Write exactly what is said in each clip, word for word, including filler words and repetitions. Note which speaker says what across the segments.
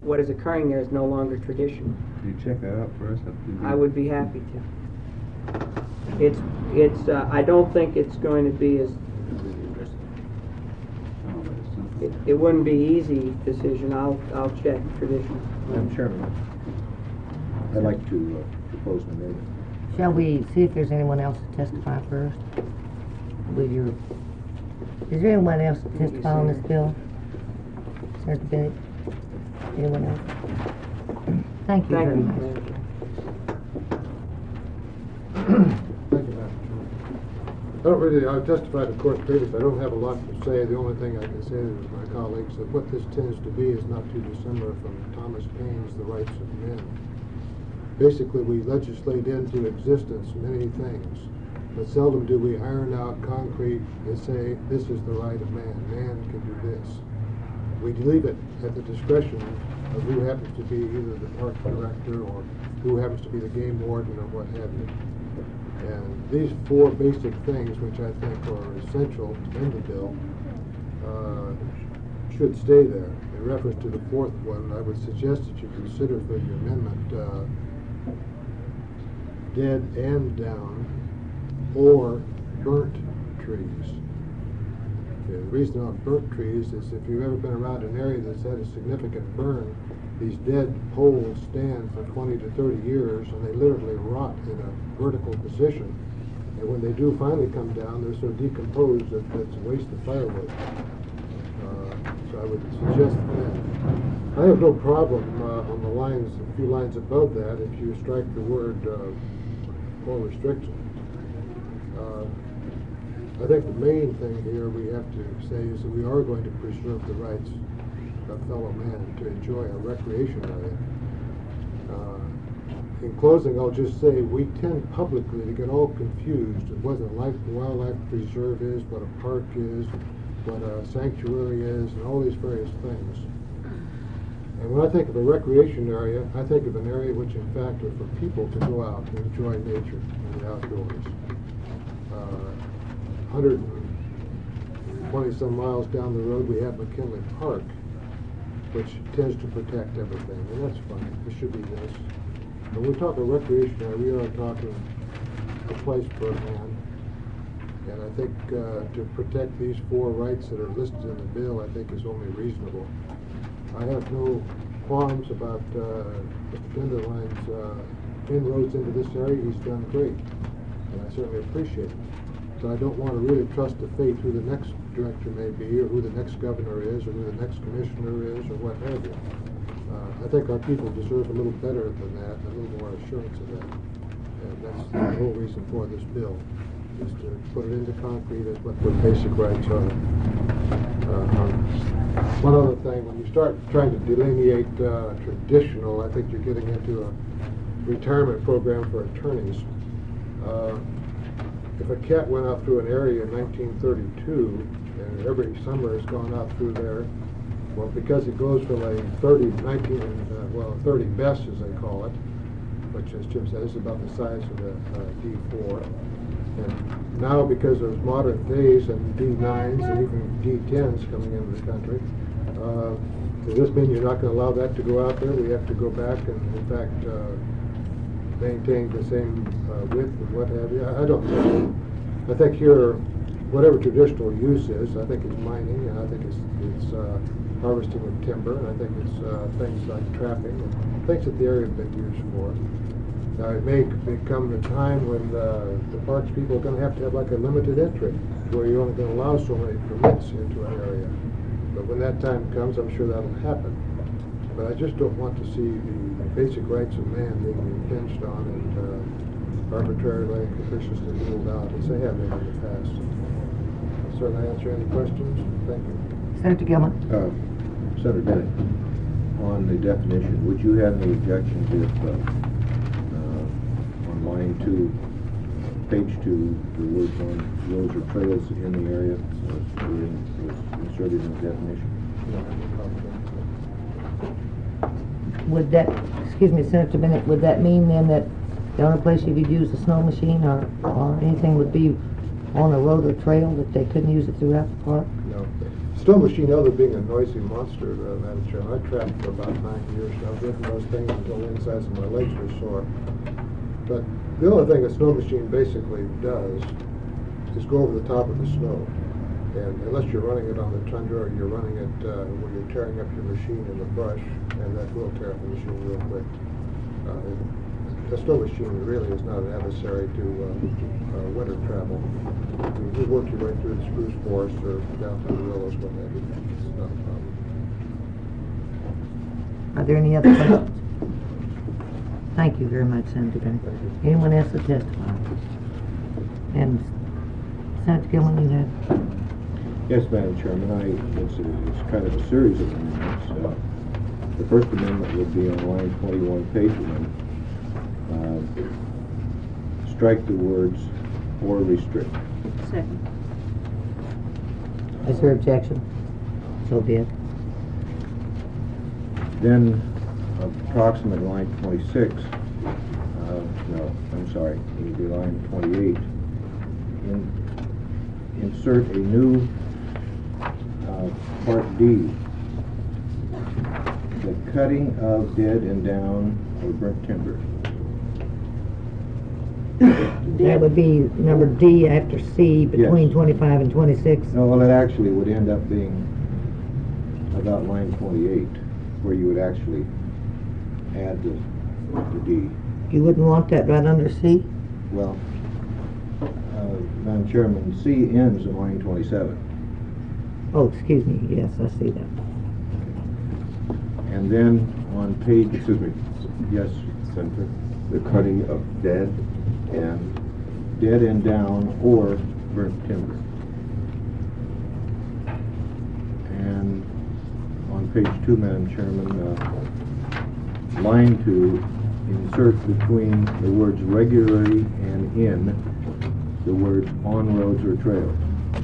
Speaker 1: what is occurring there is no longer tradition.
Speaker 2: Can you check that out for us?
Speaker 1: I would be happy to. It's, it's, uh, I don't think it's going to be as, it, it wouldn't be easy decision. I'll, I'll check tradition.
Speaker 3: Madam Chairman, I'd like to uh, propose an amendment.
Speaker 4: Shall we see if there's anyone else to testify first? Will your, is there anyone else to testify on this bill? Senator Bennett? Anyone else? Thank you
Speaker 1: Thank
Speaker 4: very
Speaker 1: you.
Speaker 4: much.
Speaker 1: Madam Chair.
Speaker 5: Thank you, Madam Chairman. I don't really, I've testified of course previously, I don't have a lot to say. The only thing I can say to my colleagues that what this tends to be is not too dissimilar from Thomas Paine's The Rights of Men. Basically, we legislate into existence many things, but seldom do we iron out concrete and say, this is the right of man, man can do this. We leave it at the discretion of who happens to be either the park director or who happens to be the game warden or what have you. And these four basic things, which I think are essential in the bill, uh, should stay there. In reference to the fourth one, I would suggest that you consider for your amendment uh, dead and down or burnt trees. Okay, the reason on burnt trees is if you've ever been around an area that's had a significant burn, these dead poles stand for twenty to thirty years and they literally rot in a vertical position. And when they do finally come down, they're so decomposed that it's a waste of firewood. Uh, so I would suggest that. I have no problem uh, on the lines, a few lines above that, if you strike the word uh, or restriction. Uh, I think the main thing here we have to say is that we are going to preserve the rights of fellow man to enjoy a recreation area. Uh, in closing, I'll just say we tend publicly to get all confused with what a life, wildlife preserve is, what a park is, what a sanctuary is, and all these various things. And when I think of a recreation area, I think of an area which in fact are for people to go out and enjoy nature and the outdoors. Uh, one hundred twenty some miles down the road we have McKinley Park, which tends to protect everything, and that's fine. It should be this. When we talk about recreation area, we are talking a place for a man. And I think uh, to protect these four rights that are listed in the bill, I think is only reasonable. I have no qualms about uh, Mister Denderline's uh, inroads into this area. He's done great, and I certainly appreciate it. So I don't want to really trust the fate who the next director may be, or who the next governor is, or who the next commissioner is, or what have you. Uh, I think our people deserve a little better than that, a little more assurance of that. And that's the whole reason for this bill, is to put it into concrete as what the basic rights are. Uh, one other thing, when you start trying to delineate uh, traditional, I think you're getting into a retirement program for attorneys. Uh, if a cat went out through an area in nineteen thirty-two, and every summer has gone out through there, well, because it goes from a thirty, nineteen, uh, well, thirty best as they call it, which as Jim says is about the size of the uh, D four. And now, because of modern days and D nines and even D tens coming into the country, uh, does this mean you're not going to allow that to go out there? We have to go back and, in fact, uh, maintain the same uh, width and what have you? I, I don't know. I think here, whatever traditional use is, I think it's mining, and I think it's, it's uh, harvesting of timber, and I think it's uh, things like trapping, and things that the area has been used for. Now, it may become the time when uh, the parks people are going to have to have like a limited entry, where you're only going to allow so many permits into an area. But when that time comes, I'm sure that'll happen. But I just don't want to see the basic rights of man being impinged on and uh, arbitrarily and capriciously ruled out, as they have been in the past. I'll certainly answer any questions. Thank you.
Speaker 4: Senator Gilman.
Speaker 3: Uh, Senator Bennett, on the definition, would you have any objections if uh, uh, on line two, page two, the words on roads or trails in the area was, was inserted in the definition?
Speaker 4: Would that, excuse me, Senator Bennett, would that mean then that the only place you could use a snow machine or, or anything would be on a road or trail, that they couldn't use it throughout the park?
Speaker 5: No. Snow machine, other being a noisy monster, uh, Madam Chairman, I trapped for about nine years. I've ridden those things until the insides of my legs were sore. But the only thing a snow machine basically does is go over the top of the snow. And unless you're running it on the tundra or you're running it uh, where you're tearing up your machine in the brush, and that will tear up the machine real quick. Uh, a snow machine really is not an adversary to uh, uh, winter travel. You just work your way through the spruce forest or down through the willows, what have you. It's not a problem.
Speaker 4: Are there any other questions? Thank you very much, Senator Bennett. Anyone else to testify? And Senator Gilman, you have?
Speaker 3: Yes, Madam Chairman, I, it's, a, it's kind of a series of amendments. Uh, the first amendment would be on line twenty-one, page one. Uh, strike the words "or restrict."
Speaker 2: Second.
Speaker 4: Is there objection? So be it.
Speaker 3: Then approximate line twenty-six, uh, no, I'm sorry, it would be line twenty-eight. In, insert a new uh, part D. The cutting of dead and down or burnt timber.
Speaker 4: That would be number D after C between
Speaker 3: Yes.
Speaker 4: twenty-five and twenty-six.
Speaker 3: No, well, it actually would end up being about line twenty-eight, where you would actually add the, the D.
Speaker 4: You wouldn't want that right under C?
Speaker 3: Well, uh, Madam Chairman, C ends in line twenty-seven.
Speaker 4: Oh, excuse me, yes, I see that.
Speaker 3: And then on page, excuse me, yes, Senator,
Speaker 6: The cutting of dead and
Speaker 3: dead and down or burnt timber. And on page two, Madam Chairman, uh, line two, insert between the words regularly and in the words on roads or trails.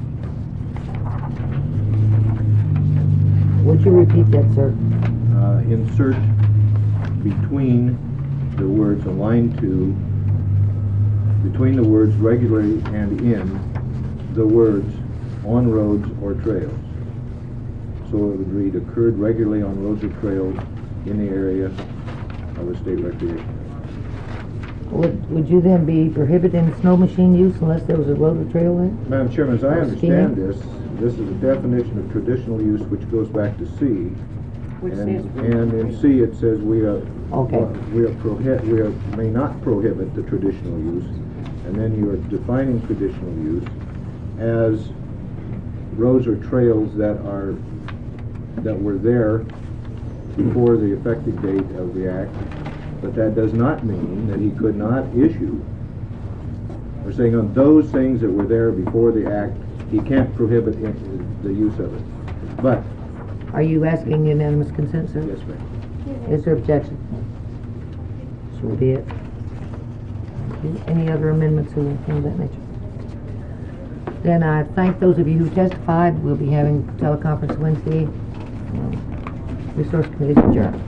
Speaker 4: Would you repeat that, sir?
Speaker 3: Uh, insert between the words on line two, between the words regularly and in the words on roads or trails. So it would read, occurred regularly on roads or trails in the area of a state recreation.
Speaker 4: Would, would you then be prohibiting snow machine use unless there was a road or trail there?
Speaker 3: Madam Chairman, as I
Speaker 4: Or
Speaker 3: understand
Speaker 4: skiing?
Speaker 3: this, this is a definition of traditional use which goes back to C.
Speaker 2: Which
Speaker 3: And,
Speaker 2: says-
Speaker 3: and in C it says we are,
Speaker 4: Okay.
Speaker 3: we are prohibit, we are, may not prohibit the traditional use. And then you are defining traditional use as roads or trails that are, that were there before the effective date of the act. But that does not mean that he could not issue. We're saying on those things that were there before the act, he can't prohibit in- the use of it. But,
Speaker 4: Are you asking unanimous consent, sir?
Speaker 3: yes, ma'am.
Speaker 4: Is there objection? So be it. Any other amendments or anything of that nature? Then I thank those of you who testified. We'll be having teleconference Wednesday. Um, Resource Committee adjourned.